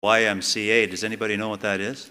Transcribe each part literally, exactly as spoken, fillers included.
Y M C A. Does anybody know what that is?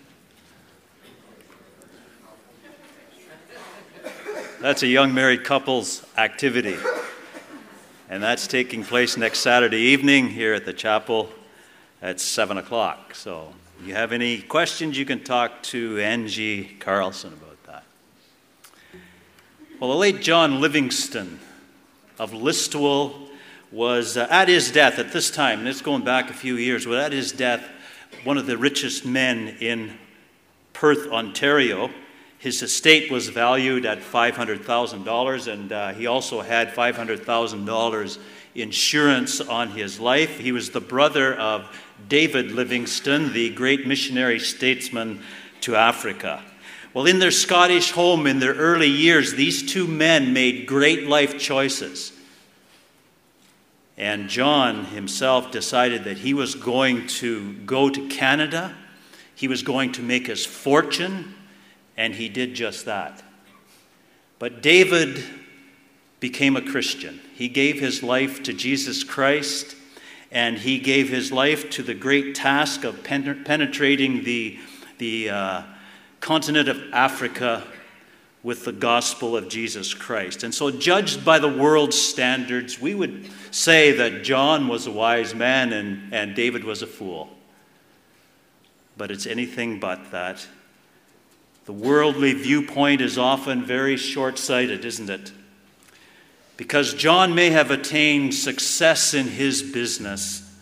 That's a young married couple's activity. And that's taking place next Saturday evening here at the chapel at seven o'clock. So if you have any questions, you can talk to Angie Carlson about that. Well, the late John Livingston of Listowel was uh, at his death at this time, and it's going back a few years, but at his death, one of the richest men in Perth, Ontario. His estate was valued at five hundred thousand dollars, and uh, he also had five hundred thousand dollars insurance on his life. He was the brother of David Livingstone, the great missionary statesman to Africa. Well, in their Scottish home in their early years, these two men made great life choices. And John himself decided that he was going to go to Canada. He was going to make his fortune, and he did just that. But David became a Christian. He gave his life to Jesus Christ, and he gave his life to the great task of penetrating the, the uh, continent of Africa with the gospel of Jesus Christ. And so, judged by the world's standards, we would say that John was a wise man and, and David was a fool. But it's anything but that. The worldly viewpoint is often very short-sighted, isn't it? Because John may have attained success in his business,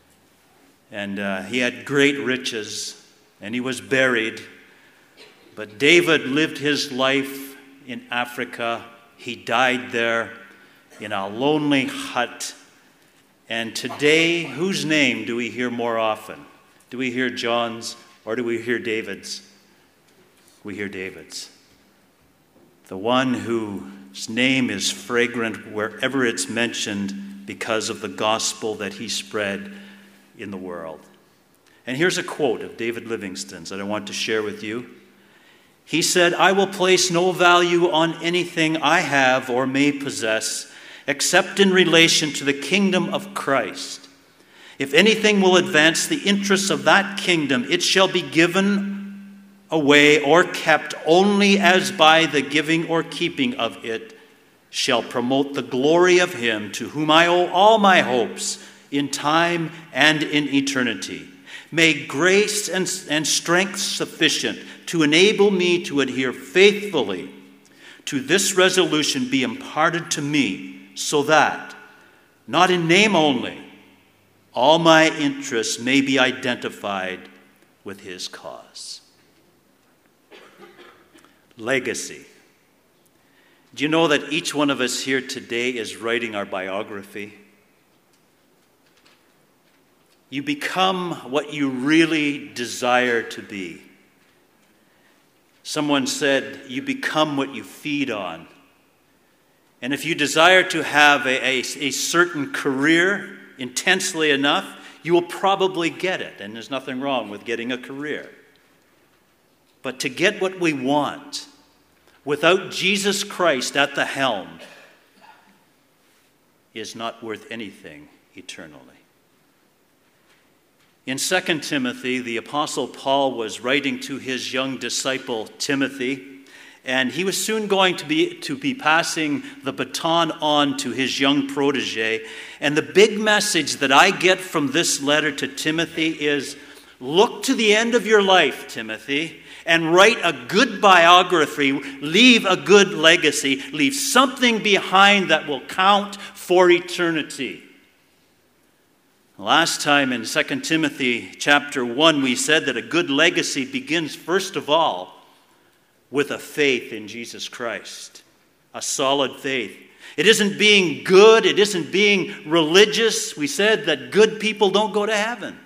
and uh, he had great riches, and he was buried. But David lived his life in Africa. He died there in a lonely hut. And today, whose name do we hear more often? Do we hear John's or do we hear David's? We hear David's. The one whose name is fragrant wherever it's mentioned because of the gospel that he spread in the world. And here's a quote of David Livingstone's that I want to share with you. He said, "I will place no value on anything I have or may possess, except in relation to the kingdom of Christ. If anything will advance the interests of that kingdom, it shall be given away or kept only as by the giving or keeping of it shall promote the glory of him to whom I owe all my hopes in time and in eternity. May grace and, and strength sufficient to enable me to adhere faithfully to this resolution be imparted to me, so that, not in name only, all my interests may be identified with his cause." Legacy. Do you know that each one of us here today is writing our biography? You become what you really desire to be. Someone said, you become what you feed on. And if you desire to have a, a, a certain career intensely enough, you will probably get it. And there's nothing wrong with getting a career. But to get what we want without Jesus Christ at the helm is not worth anything eternally. In Second Timothy, the Apostle Paul was writing to his young disciple Timothy, and he was soon going to be, to be passing the baton on to his young protege. And the big message that I get from this letter to Timothy is, look to the end of your life, Timothy, and write a good biography, leave a good legacy, leave something behind that will count for eternity. Last time in Second Timothy chapter one, we said that a good legacy begins first of all with a faith in Jesus Christ, a solid faith. It isn't being good, it isn't being religious. We said that good people don't go to heaven.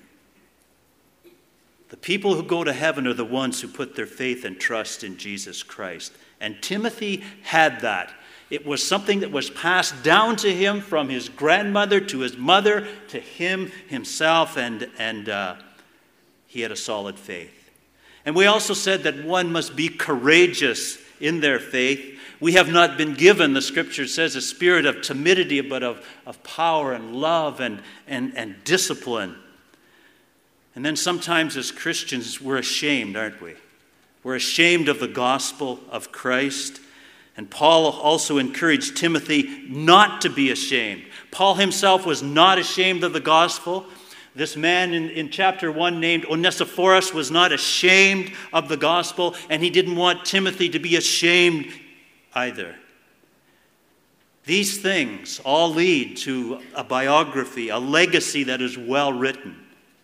The people who go to heaven are the ones who put their faith and trust in Jesus Christ. And Timothy had that. It was something that was passed down to him from his grandmother to his mother to him himself, and, and uh, he had a solid faith. And we also said that one must be courageous in their faith. We have not been given, the scripture says, a spirit of timidity, but of, of power and love and, and, and discipline. And then sometimes as Christians, we're ashamed, aren't we? We're ashamed of the gospel of Christ. And Paul also encouraged Timothy not to be ashamed. Paul himself was not ashamed of the gospel. This man in, in chapter one named Onesiphorus was not ashamed of the gospel, and he didn't want Timothy to be ashamed either. These things all lead to a biography, a legacy that is well written.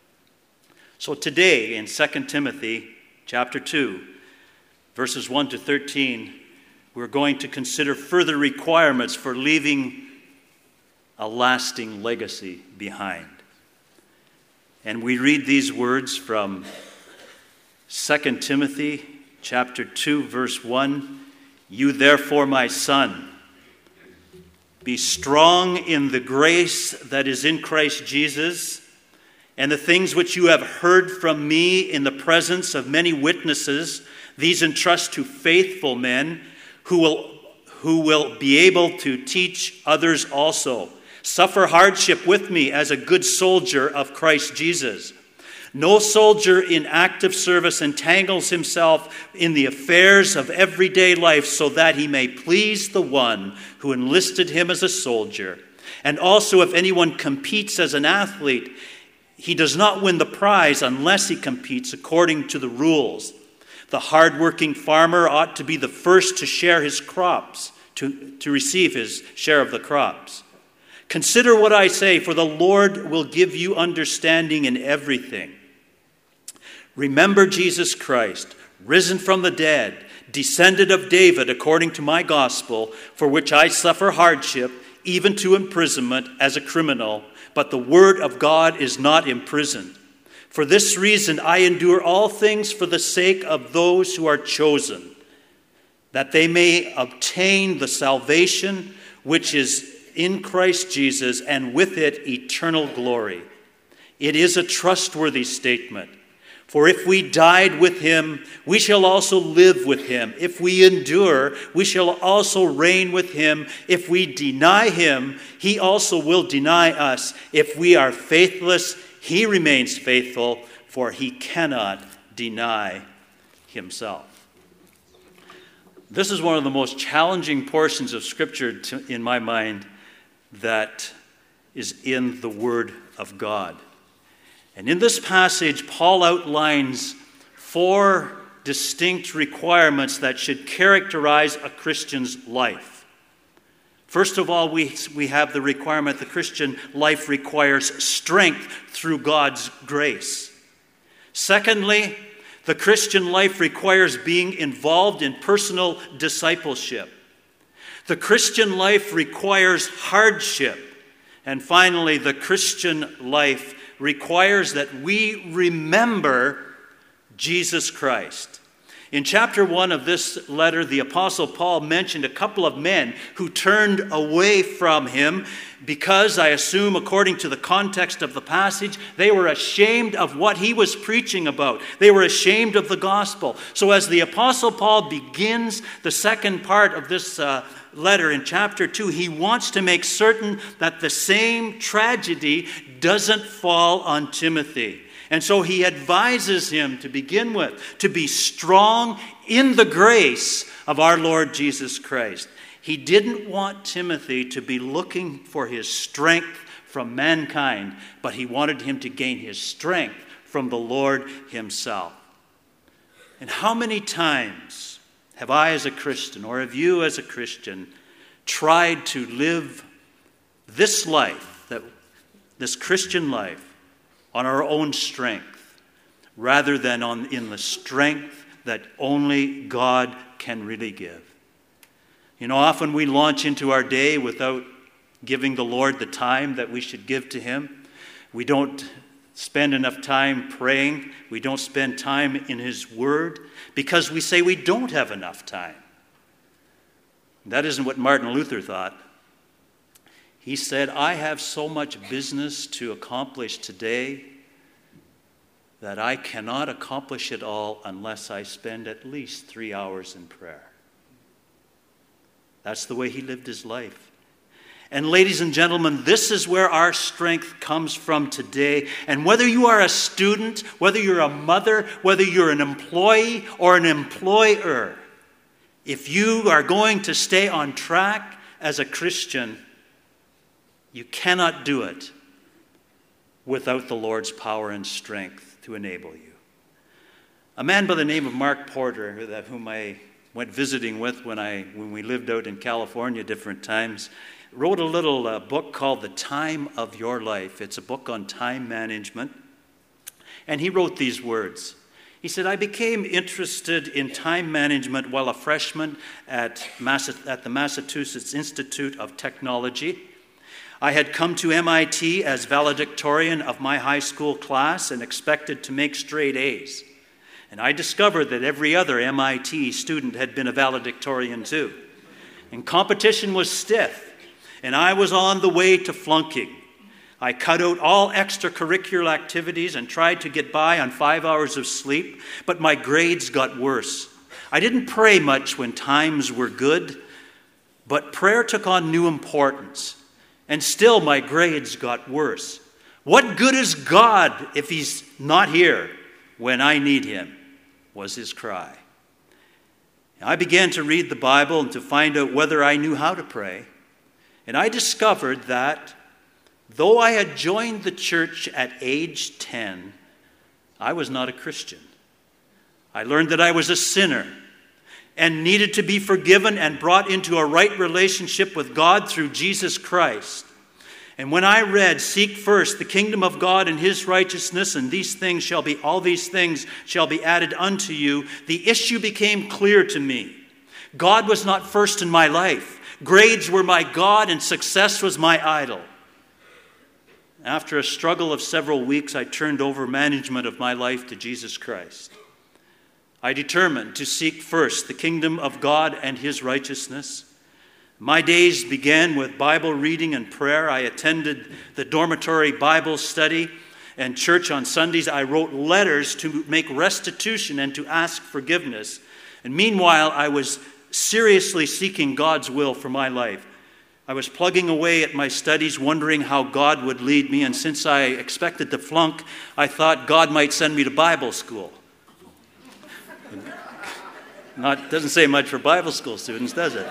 So today in Second Timothy chapter two, verses one to thirteen, we're going to consider further requirements for leaving a lasting legacy behind. And we read these words from Second Timothy chapter two, verse one. You therefore, my son, be strong in the grace that is in Christ Jesus, and the things which you have heard from me in the presence of many witnesses, these entrust to faithful men who will, who will be able to teach others also. Suffer hardship with me as a good soldier of Christ Jesus. No soldier in active service entangles himself in the affairs of everyday life so that he may please the one who enlisted him as a soldier. And also, if anyone competes as an athlete, he does not win the prize unless he competes according to the rules. The hard-working farmer ought to be the first to share his crops, to, to receive his share of the crops. Consider what I say, for the Lord will give you understanding in everything. Remember Jesus Christ, risen from the dead, descended of David according to my gospel, for which I suffer hardship, even to imprisonment as a criminal, but the word of God is not imprisoned. For this reason I endure all things for the sake of those who are chosen, that they may obtain the salvation which is in Christ Jesus, and with it eternal glory. It is a trustworthy statement. For if we died with him, we shall also live with him. If we endure, we shall also reign with him. If we deny him, he also will deny us. If we are faithless, he remains faithful, for he cannot deny himself. This is one of the most challenging portions of Scripture to, in my mind, that is in the Word of God. And in this passage, Paul outlines four distinct requirements that should characterize a Christian's life. First of all, we, we have the requirement the Christian life requires strength through God's grace. Secondly, the Christian life requires being involved in personal discipleship. The Christian life requires hardship. And finally, the Christian life requires that we remember Jesus Christ. In chapter one of this letter, the Apostle Paul mentioned a couple of men who turned away from him because, I assume, according to the context of the passage, they were ashamed of what he was preaching about. They were ashamed of the gospel. So as the Apostle Paul begins the second part of this uh, letter in chapter two, he wants to make certain that the same tragedy doesn't fall on Timothy. And so he advises him to begin with to be strong in the grace of our Lord Jesus Christ. He didn't want Timothy to be looking for his strength from mankind, but he wanted him to gain his strength from the Lord himself. And how many times have I as a Christian, or have you as a Christian, tried to live this life, that this Christian life, on our own strength, rather than on in the strength that only God can really give? You know, often we launch into our day without giving the Lord the time that we should give to him. We don't spend enough time praying. We don't spend time in his word because we say we don't have enough time. That isn't what Martin Luther thought. He said, I have so much business to accomplish today that I cannot accomplish it all unless I spend at least three hours in prayer. That's the way he lived his life. And ladies and gentlemen, this is where our strength comes from today. And whether you are a student, whether you're a mother, whether you're an employee or an employer, if you are going to stay on track as a Christian, you cannot do it without the Lord's power and strength to enable you. A man by the name of Mark Porter, whom I went visiting with when I when we lived out in California different times, wrote a little uh, book called The Time of Your Life. It's a book on time management. And he wrote these words. He said, I became interested in time management while a freshman at, Mass- at the Massachusetts Institute of Technology. I had come to M I T as valedictorian of my high school class and expected to make straight A's. And I discovered that every other M I T student had been a valedictorian too. And competition was stiff. And I was on the way to flunking. I cut out all extracurricular activities and tried to get by on five hours of sleep, but my grades got worse. I didn't pray much when times were good, but prayer took on new importance, and still my grades got worse. What good is God if he's not here when I need him? Was his cry. I began to read the Bible and to find out whether I knew how to pray. And I discovered that though I had joined the church at age ten, I was not a Christian. I learned that I was a sinner and needed to be forgiven and brought into a right relationship with God through Jesus Christ. And when I read, seek first the kingdom of God and his righteousness, and these things shall be, all these things shall be added unto you, the issue became clear to me. God was not first in my life. Grades were my God and success was my idol. After a struggle of several weeks, I turned over management of my life to Jesus Christ. I determined to seek first the kingdom of God and his righteousness. My days began with Bible reading and prayer. I attended the dormitory Bible study and church on Sundays. I wrote letters to make restitution and to ask forgiveness. And meanwhile, I was seriously seeking God's will for my life. I was plugging away at my studies, wondering how God would lead me. And since I expected to flunk, I thought God might send me to Bible school. Not doesn't say much for Bible school students, does it?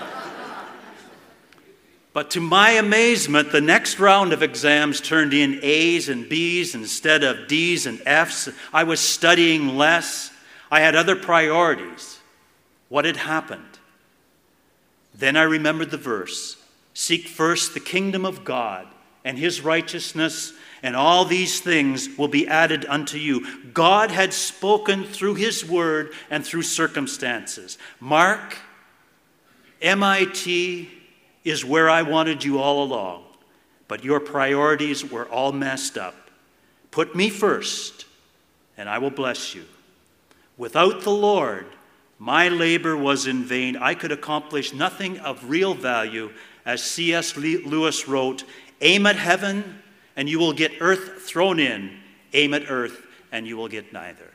But to my amazement, the next round of exams turned in A's and B's instead of D's and F's. I was studying less. I had other priorities. What had happened? Then I remembered the verse, seek first the kingdom of God and his righteousness, and all these things will be added unto you. God had spoken through his word and through circumstances. Mark, M I T is where I wanted you all along, but your priorities were all messed up. Put me first, and I will bless you. Without the Lord, my labor was in vain. I could accomplish nothing of real value. As C S Lewis wrote, aim at heaven and you will get earth thrown in. Aim at earth and you will get neither.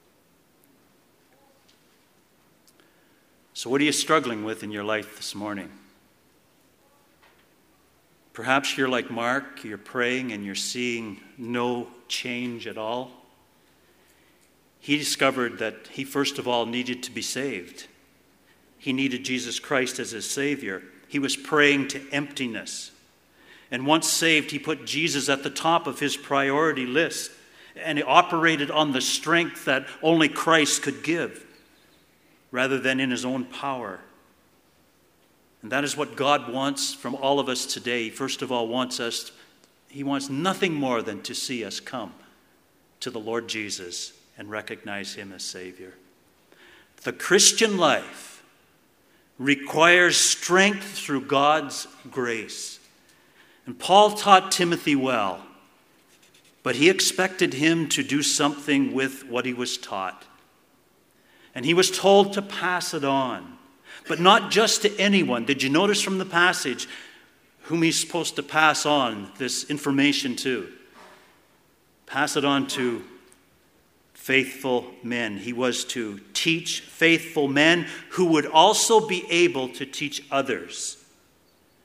So what are you struggling with in your life this morning? Perhaps you're like Mark, you're praying and you're seeing no change at all. He discovered that he first of all needed to be saved. He needed Jesus Christ as his Savior. He was praying to emptiness. And once saved, he put Jesus at the top of his priority list. And he operated on the strength that only Christ could give, rather than in his own power. And that is what God wants from all of us today. He first of all wants us, he wants nothing more than to see us come to the Lord Jesus and recognize him as Savior. The Christian life requires strength through God's grace. And Paul taught Timothy well, but he expected him to do something with what he was taught. And he was told to pass it on, but not just to anyone. Did you notice from the passage whom he's supposed to pass on this information to? Pass it on to faithful men. He was to teach faithful men who would also be able to teach others.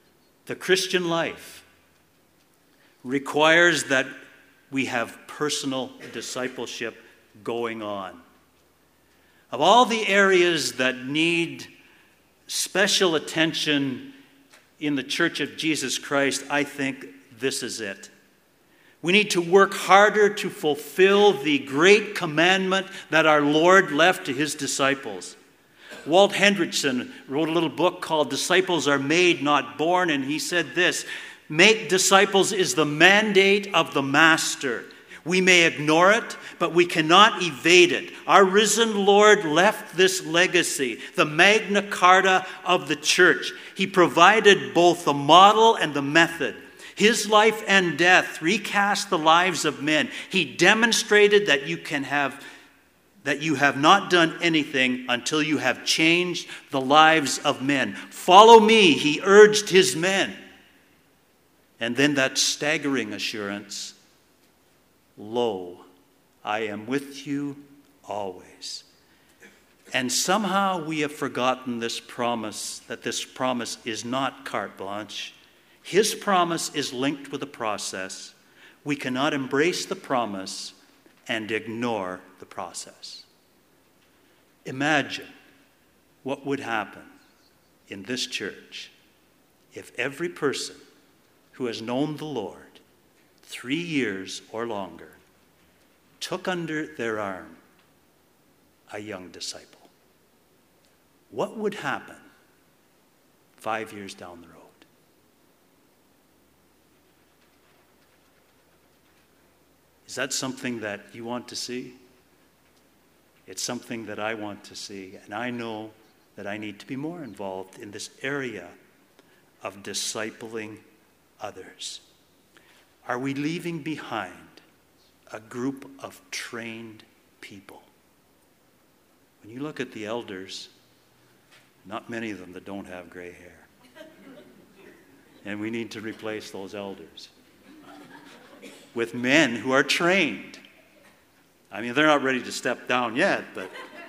The Christian life requires that we have personal discipleship going on. Of all the areas that need special attention in the Church of Jesus Christ, I think this is it. We need to work harder to fulfill the great commandment that our Lord left to his disciples. Walt Hendrickson wrote a little book called Disciples Are Made, Not Born, and he said this: make disciples is the mandate of the Master. We may ignore it, but we cannot evade it. Our risen Lord left this legacy, the Magna Carta of the church. He provided both the model and the method. His life and death recast the lives of men. He demonstrated that you can have that you have not done anything until you have changed the lives of men. Follow me, he urged his men. And then that staggering assurance, lo, I am with you always. And somehow we have forgotten this promise, that this promise is not carte blanche. His promise is linked with a process. We cannot embrace the promise and ignore the process. Imagine what would happen in this church if every person who has known the Lord three years or longer took under their arm a young disciple. What would happen five years down the road? Is that something that you want to see? It's something that I want to see, and I know that I need to be more involved in this area of discipling others. Are we leaving behind a group of trained people? When you look at the elders, not many of them that don't have gray hair. And we need to replace those elders with men who are trained. I mean, they're not ready to step down yet, but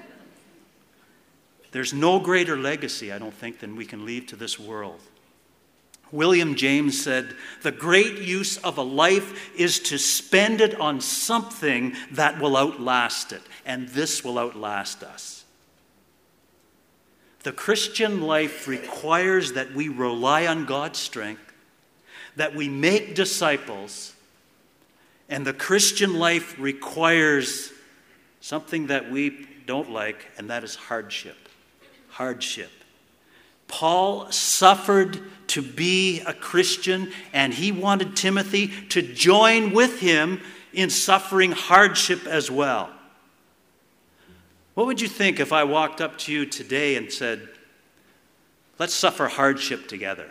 there's no greater legacy, I don't think, than we can leave to this world. William James said, the great use of a life is to spend it on something that will outlast it, and this will outlast us. The Christian life requires that we rely on God's strength, that we make disciples. And the Christian life requires something that we don't like, and that is hardship. Hardship. Paul suffered to be a Christian, and he wanted Timothy to join with him in suffering hardship as well. What would you think if I walked up to you today and said, let's suffer hardship together?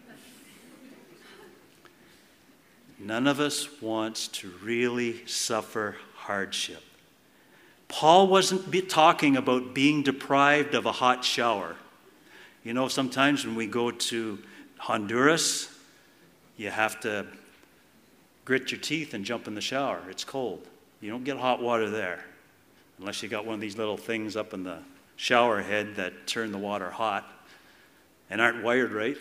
None of us wants to really suffer hardship. Paul wasn't be talking about being deprived of a hot shower. You know, sometimes when we go to Honduras, you have to grit your teeth and jump in the shower. It's cold. You don't get hot water there unless you got one of these little things up in the shower head that turn the water hot and aren't wired right.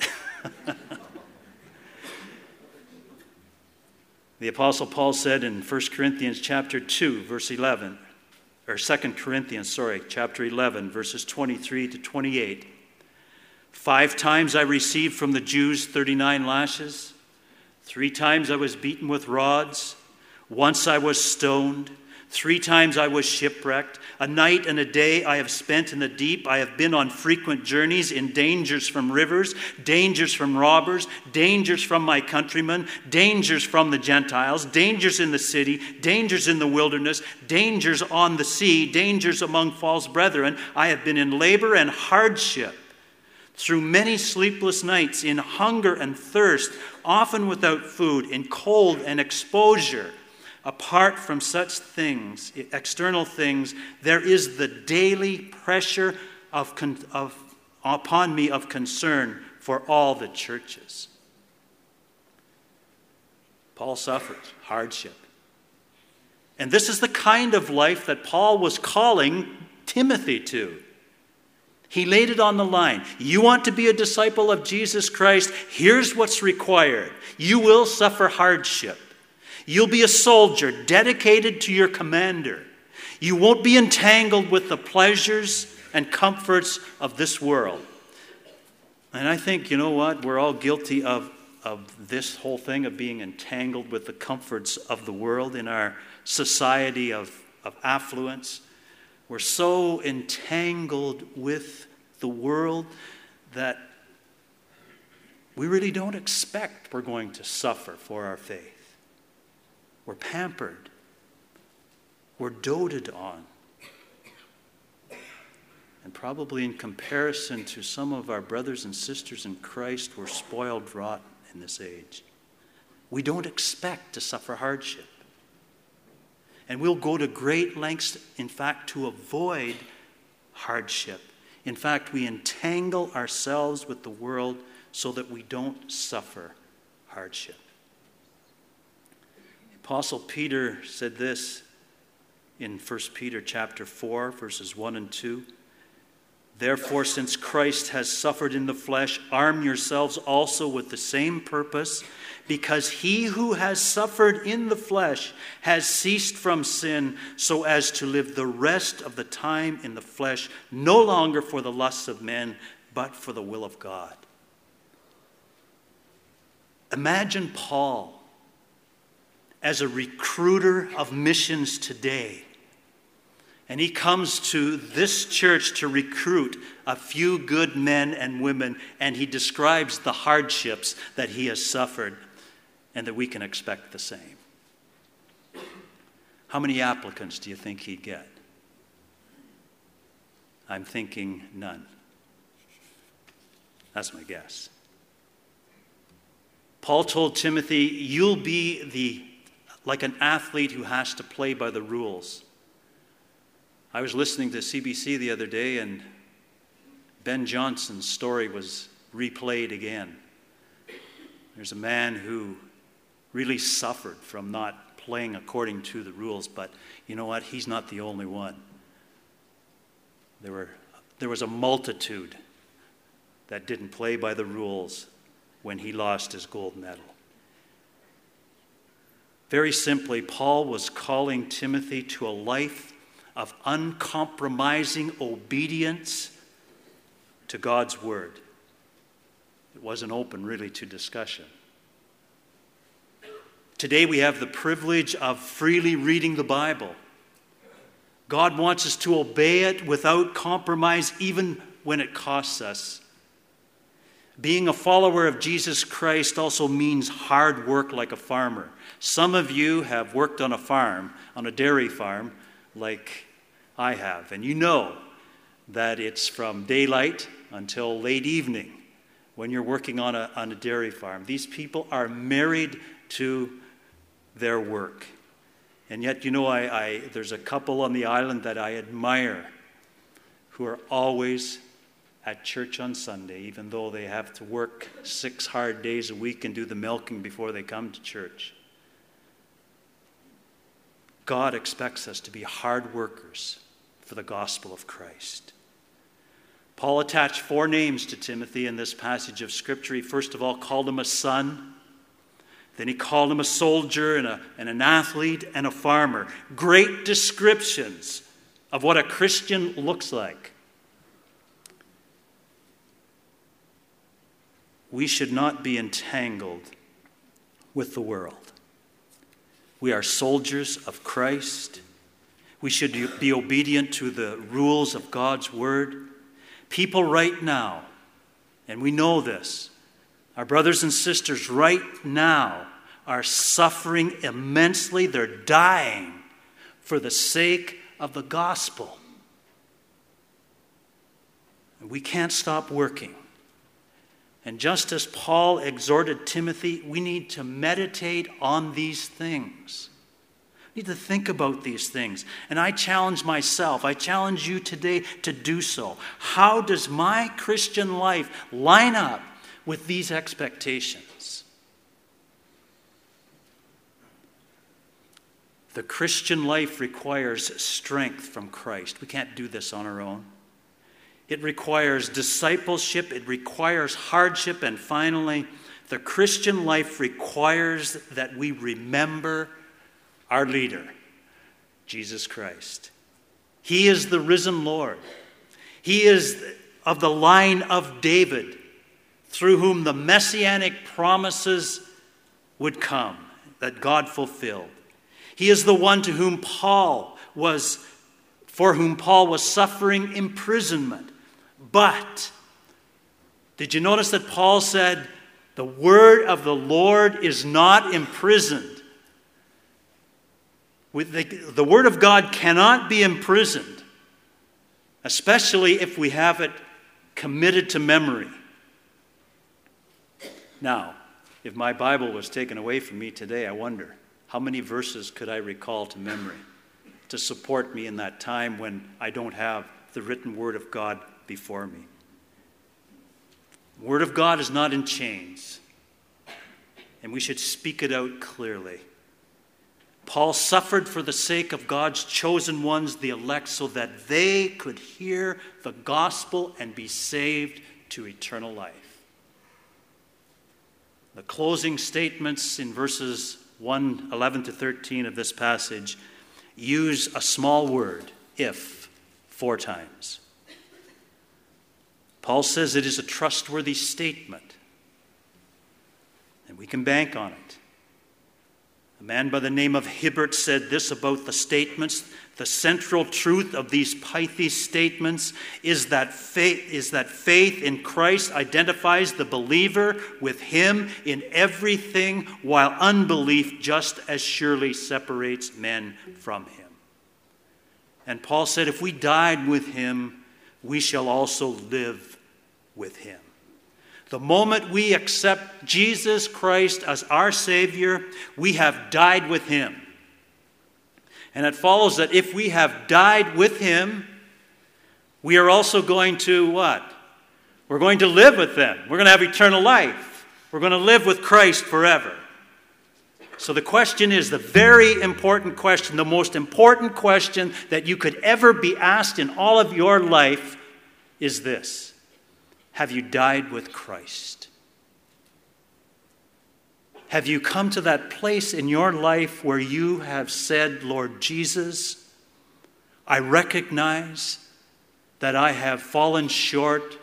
The Apostle Paul said in First Corinthians chapter two, verse eleven, or Second Corinthians, sorry, chapter eleven, verses twenty-three to twenty-eight. Five times I received from the Jews thirty-nine lashes. Three times I was beaten with rods. Once I was stoned. Three times I was shipwrecked. A night and a day I have spent in the deep. I have been on frequent journeys in dangers from rivers, dangers from robbers, dangers from my countrymen, dangers from the Gentiles, dangers in the city, dangers in the wilderness, dangers on the sea, dangers among false brethren. I have been in labor and hardship, through many sleepless nights, in hunger and thirst, often without food, in cold and exposure. Apart from such things, external things, there is the daily pressure of, of, upon me of concern for all the churches. Paul suffered hardship. And this is the kind of life that Paul was calling Timothy to. He laid it on the line. You want to be a disciple of Jesus Christ? Here's what's required. You will suffer hardship. You'll be a soldier dedicated to your commander. You won't be entangled with the pleasures and comforts of this world. And I think, you know what? We're all guilty of, of this whole thing of being entangled with the comforts of the world in our society of, of affluence. We're so entangled with the world that we really don't expect we're going to suffer for our faith. We're pampered. We're doted on. And probably in comparison to some of our brothers and sisters in Christ, we're spoiled rotten in this age. We don't expect to suffer hardship. And we'll go to great lengths, in fact, to avoid hardship. In fact, we entangle ourselves with the world so that we don't suffer hardship. Apostle Peter said this in First Peter chapter four, verses one and two. Therefore, since Christ has suffered in the flesh, arm yourselves also with the same purpose, because he who has suffered in the flesh has ceased from sin, so as to live the rest of the time in the flesh, no longer for the lusts of men, but for the will of God. Imagine Paul as a recruiter of missions today. And he comes to this church to recruit a few good men and women, and he describes the hardships that he has suffered and that we can expect the same. How many applicants do you think he'd get? I'm thinking none. That's my guess. Paul told Timothy, you'll be the like an athlete who has to play by the rules. I was listening to C B C the other day, and Ben Johnson's story was replayed again. There's a man who really suffered from not playing according to the rules, but you know what? He's not the only one. There were, there was a multitude that didn't play by the rules when he lost his gold medal. Very simply, Paul was calling Timothy to a life of uncompromising obedience to God's word. It wasn't open really to discussion. Today we have the privilege of freely reading the Bible. God wants us to obey it without compromise, even when it costs us. Being a follower of Jesus Christ also means hard work like a farmer. Some of you have worked on a farm, on a dairy farm, like I have. And you know that it's from daylight until late evening when you're working on a, on a dairy farm. These people are married to their work. And yet, you know, I, I there's a couple on the island that I admire who are always at church on Sunday, even though they have to work six hard days a week and do the milking before they come to church. God expects us to be hard workers for the gospel of Christ. Paul attached four names to Timothy in this passage of Scripture. He first of all called him a son. Then he called him a soldier and, a, and an athlete and a farmer. Great descriptions of what a Christian looks like. We should not be entangled with the world. We are soldiers of Christ. We should be obedient to the rules of God's word. People right now, and we know this, our brothers and sisters right now are suffering immensely. They're dying for the sake of the gospel. And we can't stop working. And just as Paul exhorted Timothy, we need to meditate on these things. We need to think about these things. And I challenge myself, I challenge you today to do so. How does my Christian life line up with these expectations? The Christian life requires strength from Christ. We can't do this on our own. It requires discipleship. It requires hardship. And finally, the Christian life requires that we remember our leader, Jesus Christ. He is the risen Lord. He is of the line of David, through whom the messianic promises would come, that God fulfilled. He is the one to whom Paul was, for whom Paul was suffering imprisonment. But, did you notice that Paul said, the word of the Lord is not imprisoned? With the, the word of God cannot be imprisoned, especially if we have it committed to memory. Now, if my Bible was taken away from me today, I wonder, how many verses could I recall to memory to support me in that time when I don't have the written word of God before me? The word of God is not in chains, and we should speak it out clearly. Paul suffered for the sake of God's chosen ones, the elect, so that they could hear the gospel and be saved to eternal life. The closing statements in verses one, eleven to thirteen of this passage use a small word, if, four times. Paul says it is a trustworthy statement, and we can bank on it. A man by the name of Hibbert said this about the statements: the central truth of these pithy statements is that faith, is that faith in Christ identifies the believer with him in everything, while unbelief just as surely separates men from him. And Paul said, if we died with him, we shall also live with him. The moment we accept Jesus Christ as our Savior, we have died with him. And it follows that if we have died with him, we are also going to what? We're going to live with him. We're going to have eternal life. We're going to live with Christ forever. So the question is the very important question, the most important question that you could ever be asked in all of your life is this: have you died with Christ? Have you come to that place in your life where you have said, Lord Jesus, I recognize that I have fallen short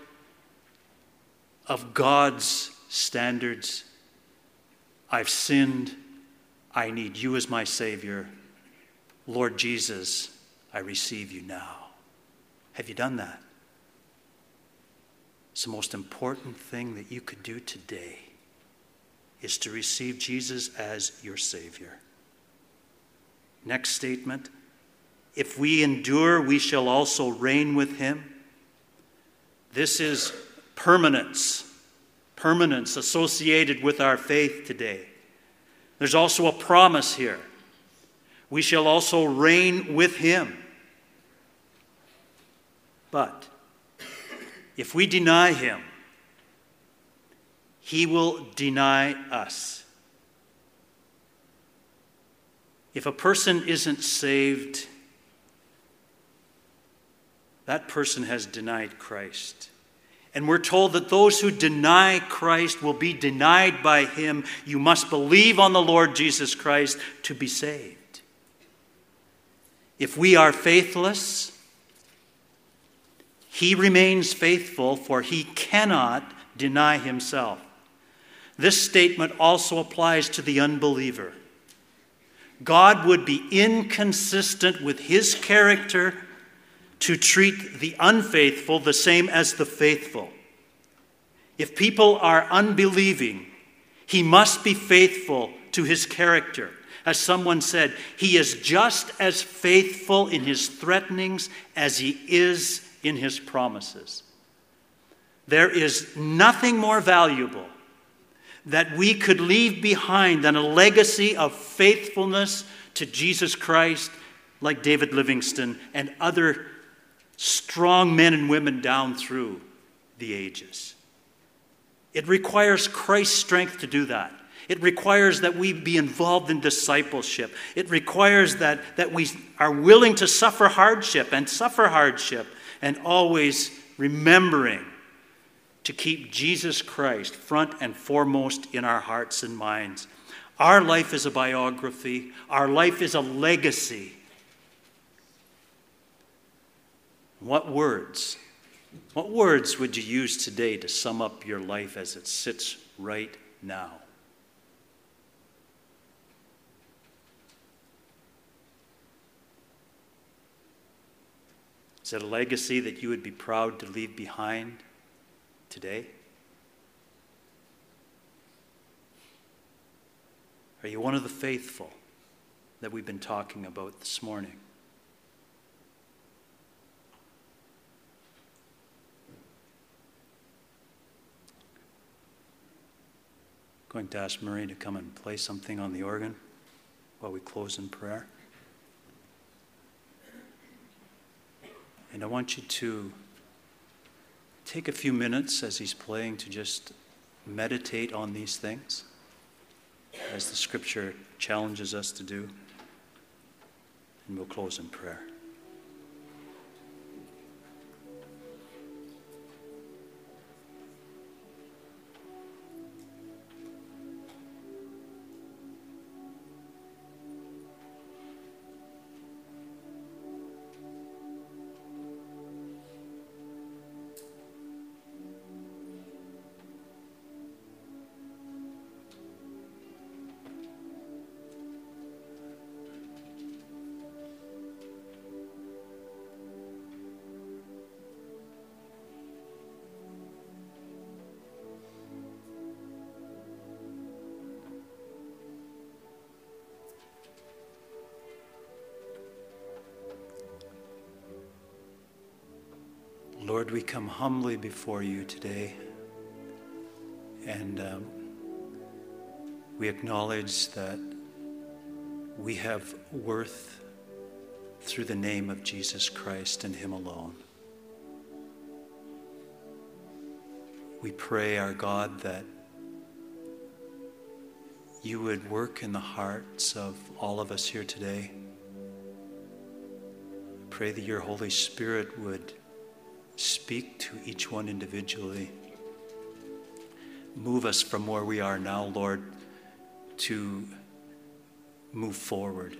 of God's standards. I've sinned. I need you as my Savior. Lord Jesus, I receive you now. Have you done that? It's the most important thing that you could do today, is to receive Jesus as your Savior. Next statement: if we endure, we shall also reign with him. This is permanence, permanence associated with our faith today. There's also a promise here. We shall also reign with him. But if we deny him, he will deny us. If a person isn't saved, that person has denied Christ. And we're told that those who deny Christ will be denied by him. You must believe on the Lord Jesus Christ to be saved. If we are faithless, he remains faithful, for he cannot deny himself. This statement also applies to the unbeliever. God would be inconsistent with his character to treat the unfaithful the same as the faithful. If people are unbelieving, he must be faithful to his character. As someone said, he is just as faithful in his threatenings as he is in his promises. There is nothing more valuable that we could leave behind than a legacy of faithfulness to Jesus Christ, like David Livingstone and other strong men and women down through the ages. It requires Christ's strength to do that. It requires that we be involved in discipleship. It requires that, that we are willing to suffer hardship and suffer hardship and always remembering to keep Jesus Christ front and foremost in our hearts and minds. Our life is a biography. Our life is a legacy. What words, what words would you use today to sum up your life as it sits right now? Is it a legacy that you would be proud to leave behind today? Are you one of the faithful that we've been talking about this morning? I'm going to ask Murray to come and play something on the organ while we close in prayer. And I want you to take a few minutes as he's playing to just meditate on these things, as the Scripture challenges us to do. And we'll close in prayer. Lord, we come humbly before you today, and um, we acknowledge that we have worth through the name of Jesus Christ and Him alone. We pray, our God, that you would work in the hearts of all of us here today. I pray that your Holy Spirit would speak to each one individually. Move us from where we are now, Lord, to move forward.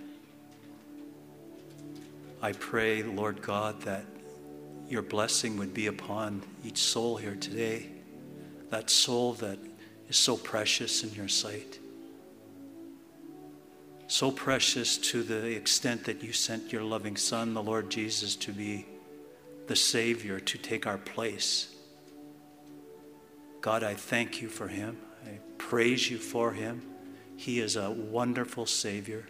I pray, Lord God, that your blessing would be upon each soul here today, that soul that is so precious in your sight, so precious to the extent that you sent your loving Son, the Lord Jesus, to be the Savior, to take our place. God, I thank you for him. I praise you for him. He is a wonderful Savior.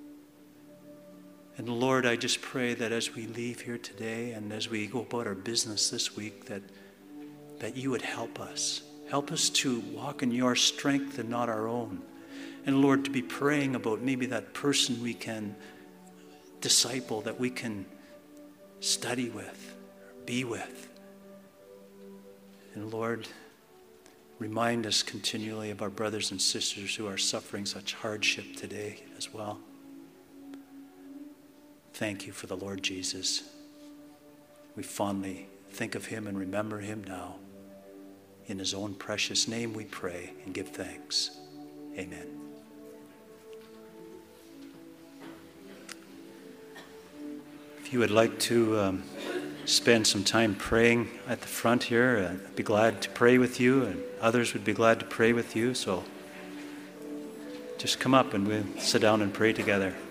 And Lord, I just pray that as we leave here today and as we go about our business this week, that, that you would help us. Help us to walk in your strength and not our own. And Lord, to be praying about maybe that person we can disciple, that we can study with, be with. And Lord, remind us continually of our brothers and sisters who are suffering such hardship today as well. Thank you for the Lord Jesus. We fondly think of him and remember him now. In his own precious name we pray and give thanks. Amen. If you would like to um, spend some time praying at the front here, uh, I'd be glad to pray with you, and others would be glad to pray with you. So just come up and we'll sit down and pray together.